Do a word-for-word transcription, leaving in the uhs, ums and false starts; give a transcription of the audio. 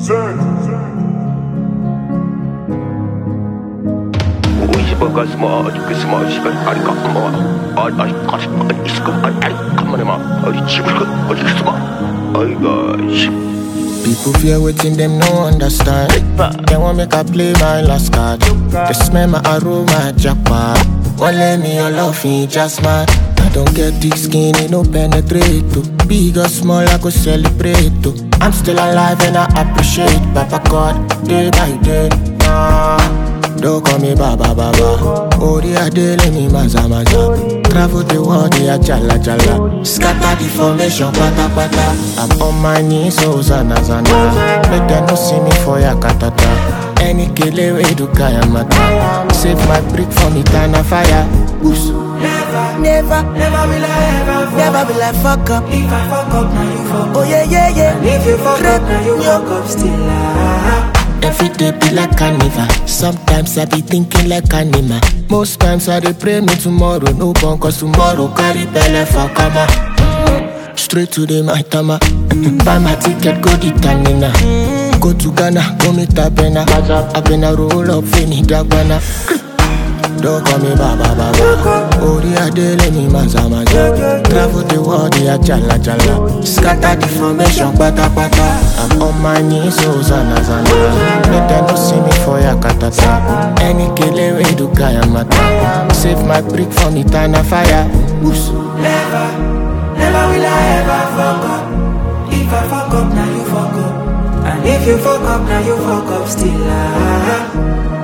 Uisipaka smart, smart, I got more. I got it's good. I come on, I chip, I smart. I got. People fear waiting, them no understand. They want make I play my last card. They smell my aroma, jackpot. Won't let me all off in just man. I don't get thick skin, it no penetrate to. Big or small, I go celebrate to. I'm still alive and I appreciate Papa God, day by day. Nah, don't call me Baba Baba. Ori adele ni maza maza. Travel the world, yeah, jala jala. Scatter the formation, pata pata. I'm on my knees, so zana zana. Make them no see me for ya katata. Any kele way do kaya mata. Save my brick from eternal fire. Oops. Never, never, never will I ever, never will I fuck up. If I fuck up, now you fuck up. Oh yeah, yeah, yeah. And if you fuck up, now you fuck up still. Ah. Every day be like carnival. Sometimes I be thinking like animal. Most times I dey pray me tomorrow no born, cause tomorrow carry belle for kama. Straight to the Maitama. Buy my ticket, go the Tanina. Go to Ghana, go meet Abena. Abena roll up, fini Dagbana. Don't call me Baba Baba. Ori adele ni maza maza. Travel the world, yeah, jala jala. Scatter the formation, pata pata. I'm on my knees, so zana zana. Let them no see me for ya katata. Any kele way do kaya mata. Save my brick from eternal fire. Oops. Never, never will I ever fuck up. If I fuck up, now you fuck up. And if you fuck up, now you fuck up still. Ah.